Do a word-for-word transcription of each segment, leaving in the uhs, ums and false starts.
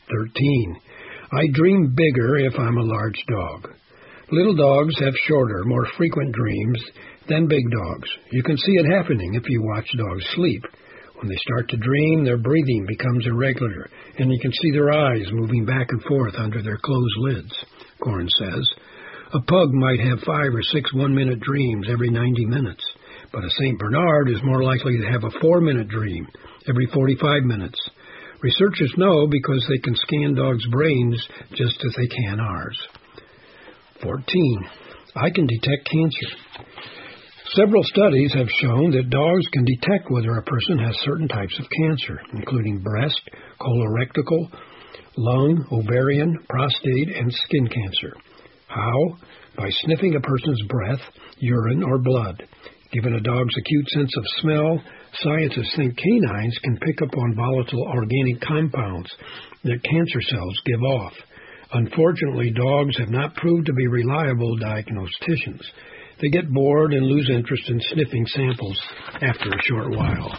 thirteen. I dream bigger if I'm a large dog. Little dogs have shorter, more frequent dreams than big dogs. You can see it happening if you watch dogs sleep. When they start to dream, their breathing becomes irregular, and you can see their eyes moving back and forth under their closed lids, Corn says. A pug might have five or six one-minute dreams every ninety minutes, but a Saint Bernard is more likely to have a four-minute dream every forty-five minutes. Researchers know because they can scan dogs' brains just as they can ours. fourteen. I can detect cancer. Several studies have shown that dogs can detect whether a person has certain types of cancer, including breast, colorectal, lung, ovarian, prostate, and skin cancer. How? By sniffing a person's breath, urine, or blood. Given a dog's acute sense of smell, scientists think canines can pick up on volatile organic compounds that cancer cells give off. Unfortunately, dogs have not proved to be reliable diagnosticians. They get bored and lose interest in sniffing samples after a short while.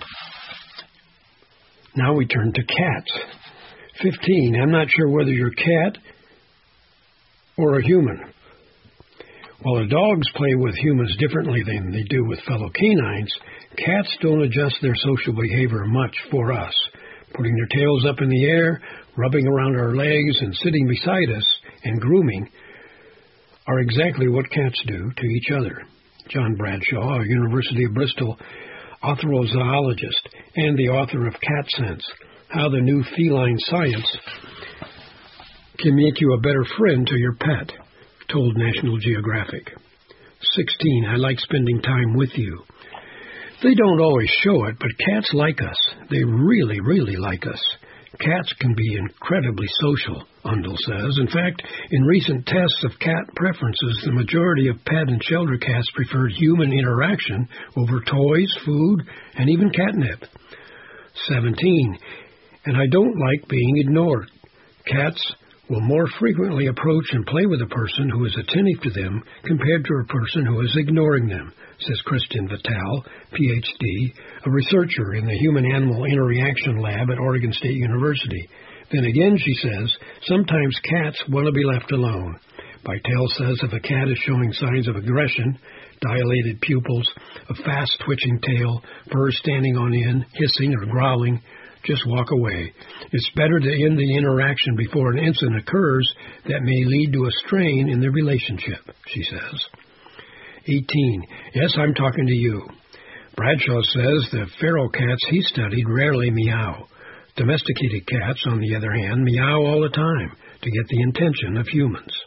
Now we turn to cats. fifteen. I'm not sure whether you're a cat or a human. While dogs play with humans differently than they do with fellow canines, cats don't adjust their social behavior much for us. Putting their tails up in the air, rubbing around our legs, and sitting beside us, and grooming are exactly what cats do to each other. John Bradshaw, a University of Bristol ornithologist and the author of Cat Sense, How the New Feline Science Can Make You a Better Friend to Your Pet, told National Geographic. sixteen. I like spending time with you. They don't always show it, but cats like us. They really, really like us. Cats can be incredibly social, Undel says. In fact, in recent tests of cat preferences, the majority of pet and shelter cats preferred human interaction over toys, food, and even catnip. seventeen. And I don't like being ignored. Cats will more frequently approach and play with a person who is attentive to them compared to a person who is ignoring them, says Christian Vitale, P H D, a researcher in the Human-Animal Interaction Lab at Oregon State University. Then again, she says, sometimes cats want to be left alone. Vitale says if a cat is showing signs of aggression, dilated pupils, a fast-twitching tail, fur standing on end, hissing or growling, just walk away. It's better to end the interaction before an incident occurs that may lead to a strain in the relationship, she says. eighteen. Yes, I'm talking to you. Bradshaw says the feral cats he studied rarely meow. Domesticated cats, on the other hand, meow all the time to get the attention of humans.